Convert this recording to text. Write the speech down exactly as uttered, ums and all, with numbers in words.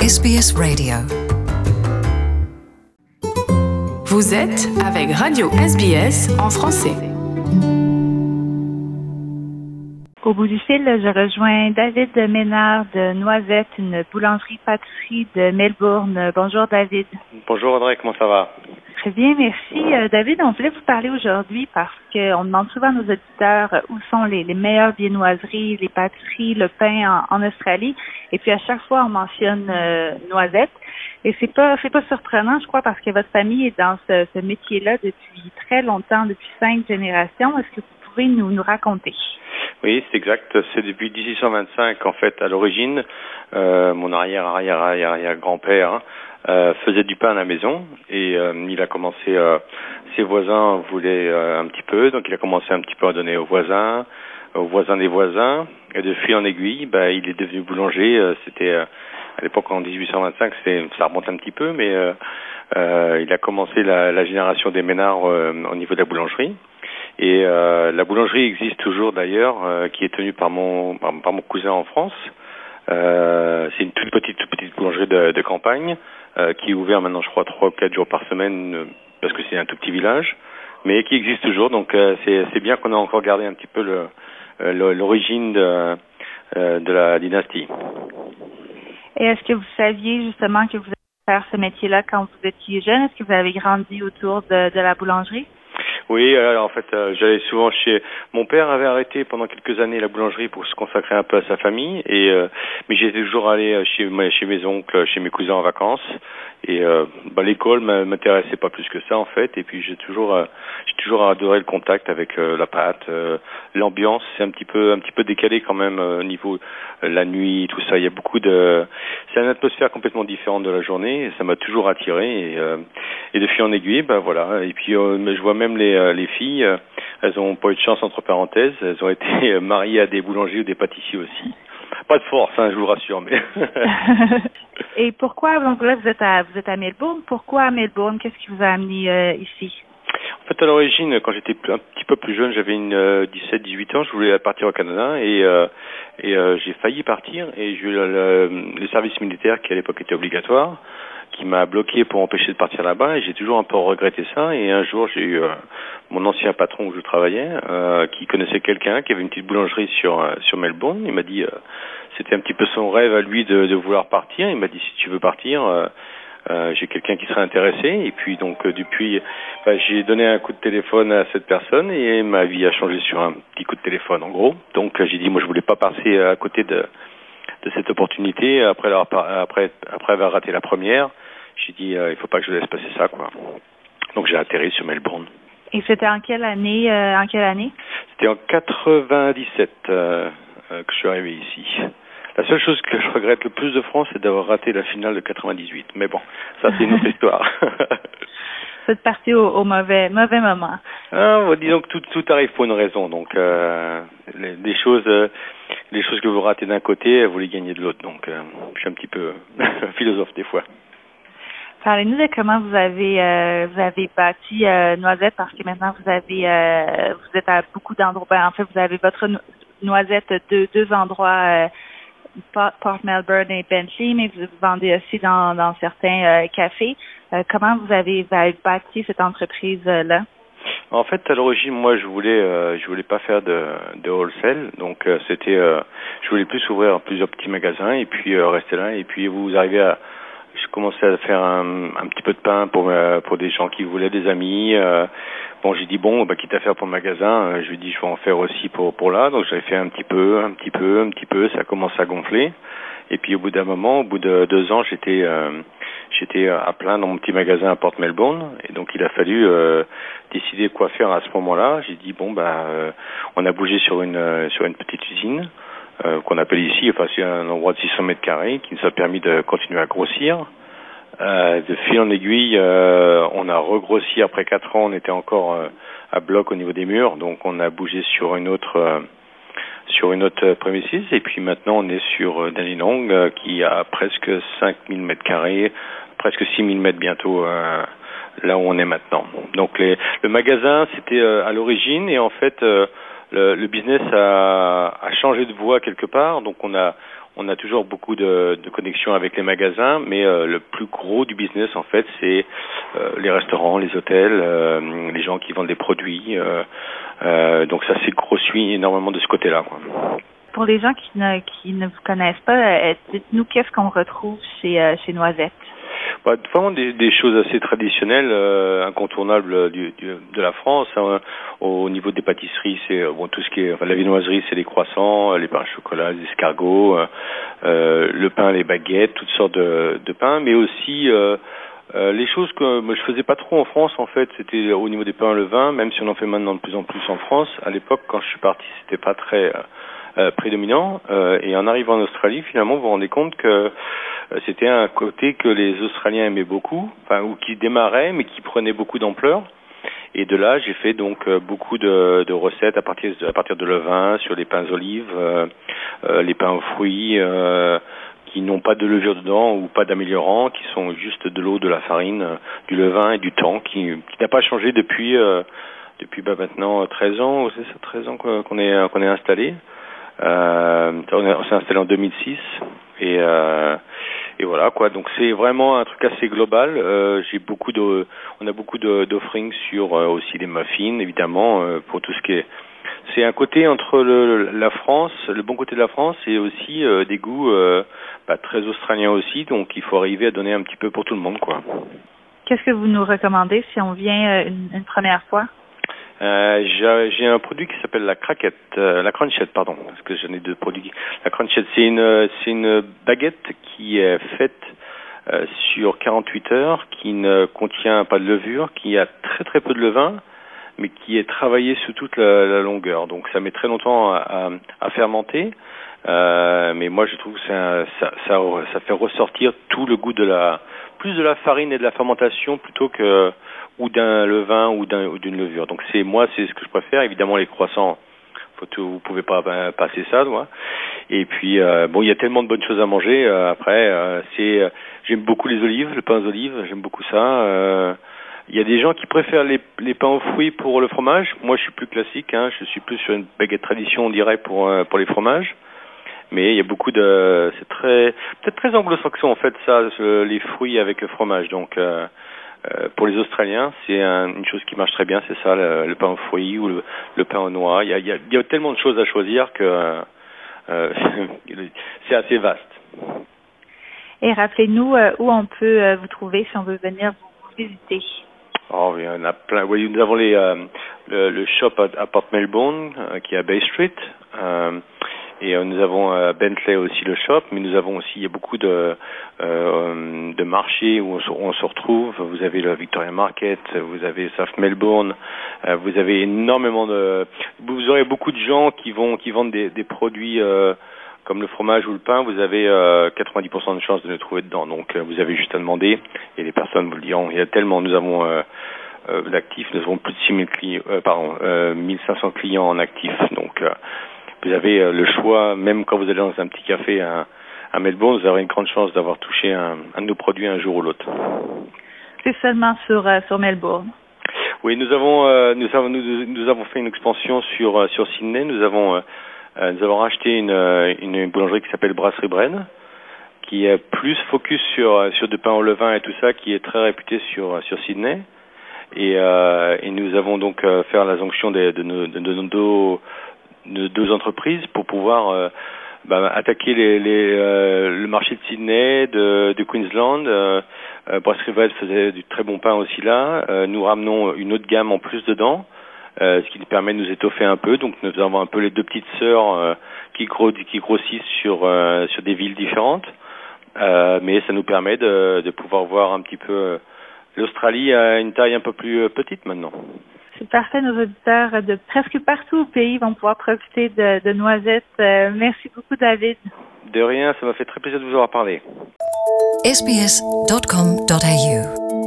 S B S Radio. Vous êtes avec Radio S B S en français. Au bout du fil, je rejoins David Ménard de Noisette, une boulangerie-pâtisserie de Melbourne. Bonjour David. Bonjour Audrey, comment ça va? Très bien, merci. Euh, David, on voulait vous parler aujourd'hui parce qu'on demande souvent à nos auditeurs où sont les, les meilleures viennoiseries, les pâtisseries, le pain en, en Australie. Et puis à chaque fois, on mentionne euh, Noisette. Et c'est pas c'est pas surprenant, je crois, parce que votre famille est dans ce, ce métier-là depuis très longtemps, depuis cinq générations. Est-ce que vous pouvez nous, nous raconter? Oui, c'est exact. C'est depuis dix-huit cent vingt-cinq, en fait, à l'origine. Euh, mon arrière-arrière-arrière-arrière-grand-père hein, euh, faisait du pain à la maison et euh, il a commencé, euh, ses voisins voulaient euh, un petit peu, donc il a commencé un petit peu à donner aux voisins, aux voisins des voisins, et de fil en aiguille, bah, il est devenu boulanger. Euh, c'était euh, à l'époque en dix-huit cent vingt-cinq, c'était, ça remonte un petit peu, mais euh, euh, il a commencé la, la génération des Ménard euh, au niveau de la boulangerie. Et euh, la boulangerie existe toujours d'ailleurs, euh, qui est tenue par mon par, par mon cousin en France. Euh, c'est une toute petite toute petite boulangerie de, de campagne euh, qui est ouverte maintenant, je crois, trois ou quatre jours par semaine euh, parce que c'est un tout petit village, mais qui existe toujours. Donc euh, c'est c'est bien qu'on a encore gardé un petit peu le, le l'origine de euh, de la dynastie. Et est-ce que vous saviez justement que vous alliez faire ce métier-là quand vous étiez jeune? Est-ce que vous avez grandi autour de, de la boulangerie? Oui, alors en fait, euh, j'allais souvent chez... Mon père avait arrêté pendant quelques années la boulangerie pour se consacrer un peu à sa famille, et euh, mais j'étais toujours allé chez, chez mes oncles, chez mes cousins en vacances, et euh, bah, l'école m'intéressait pas plus que ça en fait, et puis j'ai toujours, euh, j'ai toujours adoré le contact avec euh, la pâte, euh, l'ambiance, c'est un petit peu, un petit peu décalé quand même euh, au niveau euh, la nuit, tout ça. Il y a beaucoup de, c'est une atmosphère complètement différente de la journée, et ça m'a toujours attiré, et, euh, et de fil en aiguille, ben voilà. Et puis euh, je vois même les les filles, euh, elles ont pas eu de chance entre parenthèses, elles ont été mariées à des boulangers ou des pâtissiers aussi. Pas de force, hein, je vous rassure, mais. Et pourquoi, donc là vous êtes à vous êtes à Melbourne, pourquoi à Melbourne? Qu'est-ce qui vous a amené euh, ici? En fait, à l'origine, quand j'étais un petit peu plus jeune, j'avais une euh, dix-sept dix-huit ans, je voulais partir au Canada et euh, et euh, j'ai failli partir et j'ai eu le, le, le service militaire qui à l'époque était obligatoire, qui m'a bloqué pour empêcher de partir là-bas, et j'ai toujours un peu regretté ça. Et un jour, j'ai eu euh, mon ancien patron où je travaillais, euh, qui connaissait quelqu'un qui avait une petite boulangerie sur euh, sur Melbourne. Il m'a dit, euh, c'était un petit peu son rêve à lui de, de vouloir partir. Il m'a dit, si tu veux partir, euh, euh, j'ai quelqu'un qui serait intéressé. Et puis donc euh, depuis, bah, j'ai donné un coup de téléphone à cette personne et ma vie a changé sur un petit coup de téléphone, en gros. Donc euh, j'ai dit, moi, je voulais pas passer à côté de de cette opportunité après avoir, après après avoir raté la première. J'ai dit euh, il faut pas que je laisse passer ça, quoi. Donc j'ai atterri sur Melbourne. Et c'était en quelle année euh, en quelle année? C'était en quatre-vingt-dix-sept euh, euh, que je suis arrivé ici. La seule chose que je regrette le plus de France, c'est d'avoir raté la finale de quatre-vingt-dix-huit. Mais bon, ça c'est une autre histoire. Vous êtes parti au, au mauvais mauvais moment. Ah, bon, disons que tout tout arrive pour une raison. Donc euh, les, les choses euh, les choses que vous ratez d'un côté, vous les gagnez de l'autre. Donc euh, je suis un petit peu philosophe des fois. Parlez-nous de comment vous avez euh, vous avez bâti euh, Noisette, parce que maintenant vous avez euh, vous êtes à beaucoup d'endroits. Ben, en fait, vous avez votre no- Noisette deux deux endroits, euh, Port Melbourne et Bentley, mais vous, vous vendez aussi dans dans certains euh, cafés. Euh, comment vous avez, vous avez bâti cette entreprise euh, là? En fait, à l'origine, moi, je voulais, euh, je voulais pas faire de, de wholesale, donc euh, c'était, euh, je voulais plus ouvrir plusieurs petits magasins et puis euh, rester là. Et puis vous arrivez à, je commençais à faire un, un petit peu de pain pour euh, pour des gens qui voulaient, des amis. Euh, bon, j'ai dit bon, bah quitte à faire pour le magasin, euh, je lui ai dit je vais en faire aussi pour pour là. Donc j'avais fait un petit peu, un petit peu, un petit peu. Ça commence à gonfler. Et puis au bout d'un moment, au bout de deux ans, j'étais euh, j'étais à plein dans mon petit magasin à Port Melbourne, et donc il a fallu euh, décider quoi faire à ce moment-là. J'ai dit bon bah euh, on a bougé sur une euh, sur une petite usine euh, qu'on appelle ici, enfin c'est un endroit de six cents mètres carrés qui nous a permis de continuer à grossir. Euh, de fil en aiguille, euh, on a regrossi après quatre ans. On était encore euh, à bloc au niveau des murs, donc on a bougé sur une autre euh, sur une autre premises, et puis maintenant on est sur euh, Dandenong euh, qui a presque cinq mille mètres carrés, presque six mille mètres bientôt euh, là où on est maintenant. Donc les, le magasin c'était euh, à l'origine, et en fait euh, le, le business a, a changé de voie quelque part, donc on a on a toujours beaucoup de, de connexions avec les magasins, mais euh, le plus gros du business, en fait, c'est euh, les restaurants, les hôtels, euh, les gens qui vendent des produits. Euh, euh, donc ça s'est grossi énormément de ce côté-là, quoi. Pour les gens qui ne, qui ne vous connaissent pas, euh, dites-nous qu'est-ce qu'on retrouve chez, euh, chez Noisette. Bah, vraiment des, des choses assez traditionnelles, euh, incontournables du, du, de la France. Hein. Au niveau des pâtisseries, c'est bon, tout ce qui est enfin, la viennoiserie, c'est les croissants, les pains au chocolat, les escargots, euh, le pain, les baguettes, toutes sortes de, de pains, mais aussi euh, euh, les choses que moi, je faisais pas trop en France. En fait, c'était au niveau des pains au levain, même si on en fait maintenant de plus en plus en France. À l'époque, quand je suis parti, c'était pas très euh, Euh, prédominant euh, et en arrivant en Australie, finalement, vous vous rendez compte que euh, c'était un côté que les Australiens aimaient beaucoup, enfin ou qui démarrait, mais qui prenait beaucoup d'ampleur. Et de là, j'ai fait donc euh, beaucoup de, de recettes à partir de, à partir de levain sur les pains olives, euh, euh, les pains aux fruits euh, qui n'ont pas de levure dedans ou pas d'améliorant, qui sont juste de l'eau, de la farine, euh, du levain et du thon, qui, qui n'a pas changé depuis euh, depuis bah, maintenant treize ans, c'est ça, treize ans qu'on est qu'on est installé. Euh, on s'est installé en deux mille six et, euh, et voilà quoi. Donc c'est vraiment un truc assez global. Euh, j'ai beaucoup de, on a beaucoup de, d'offerings sur euh, aussi les muffins évidemment euh, pour tout ce qui est. C'est un côté entre le, la France, le bon côté de la France et aussi euh, des goûts euh, bah, très australiens aussi. Donc il faut arriver à donner un petit peu pour tout le monde quoi. Qu'est-ce que vous nous recommandez si on vient une, une première fois? Euh, j'ai, j'ai un produit qui s'appelle la craquette, euh, la crunchette, pardon, parce que j'en ai deux produits. La crunchette, c'est une, c'est une baguette qui est faite euh, sur quarante-huit heures, qui ne contient pas de levure, qui a très très peu de levain, mais qui est travaillée sous toute la, la longueur. Donc ça met très longtemps à, à, à fermenter, euh, mais moi je trouve que ça, ça, ça, ça fait ressortir tout le goût de la, plus de la farine et de la fermentation plutôt que ou d'un levain ou, d'un, ou d'une levure. Donc c'est moi, c'est ce que je préfère. Évidemment, les croissants, faut tout, vous pouvez pas ben, passer ça, moi. Et puis euh, bon, il y a tellement de bonnes choses à manger. Euh, après, euh, c'est, euh, j'aime beaucoup les olives, le pain aux olives, j'aime beaucoup ça. Euh, il y a des gens qui préfèrent les, les pains aux fruits pour le fromage. Moi, je suis plus classique. Hein, je suis plus sur une baguette tradition, on dirait, pour euh, pour les fromages. Mais il y a beaucoup de, c'est très, peut-être très anglo-saxon en fait, ça, les fruits avec le fromage. Donc euh, Euh, pour les Australiens, c'est un, une chose qui marche très bien, c'est ça, le, le pain aux fruits ou le, le pain aux noix. Il y a, il y a, il y a tellement de choses à choisir que euh, c'est assez vaste. Et rappelez-nous euh, où on peut euh, vous trouver si on veut venir vous visiter. Oh, il y en a plein. Oui, nous avons les, euh, le, le shop à, à Port Melbourne, euh, qui est à Bay Street. Euh, Et euh, nous avons à Bentley aussi le shop, mais nous avons aussi, il y a beaucoup de, euh, de marchés où on se, où on se retrouve. Vous avez le Victoria Market, vous avez South Melbourne, euh, vous avez énormément de, vous aurez beaucoup de gens qui vont, qui vendent des, des produits euh, comme le fromage ou le pain. Vous avez euh, quatre-vingt-dix pour cent de chances de les trouver dedans. Donc euh, vous avez juste à demander et les personnes vous le diront. Il y a tellement, nous avons euh, euh, l'actif, nous avons plus de six mille clients, euh, pardon, euh, mille cinq cents clients en actif. Donc euh, vous avez euh, le choix, même quand vous allez dans un petit café à, à Melbourne, vous aurez une grande chance d'avoir touché un, un de nos produits un jour ou l'autre. C'est seulement sur euh, sur Melbourne. Oui, nous avons euh, nous avons nous, nous avons fait une expansion sur euh, sur Sydney. Nous avons euh, nous avons racheté une une boulangerie qui s'appelle Brasserie Bren, qui est plus focus sur sur du pain au levain et tout ça, qui est très réputé sur sur Sydney. Et euh, et nous avons donc euh, fait la jonction de de nos de, de, de, de de deux entreprises pour pouvoir euh, bah, attaquer les, les, euh, le marché de Sydney, de, de Queensland. Euh, euh, Brasserie Bren faisait du très bon pain aussi là. Euh, nous ramenons une autre gamme en plus dedans, euh, ce qui nous permet de nous étoffer un peu. Donc nous avons un peu les deux petites sœurs euh, qui, gros, qui grossissent sur, euh, sur des villes différentes. Euh, mais ça nous permet de, de pouvoir voir un petit peu euh, l'Australie à une taille un peu plus euh, petite maintenant. C'est parfait, nos auditeurs de presque partout au pays vont pouvoir profiter de, de Noisette. Euh, merci beaucoup, David. De rien, ça m'a fait très plaisir de vous avoir parlé. s b s dot com dot a u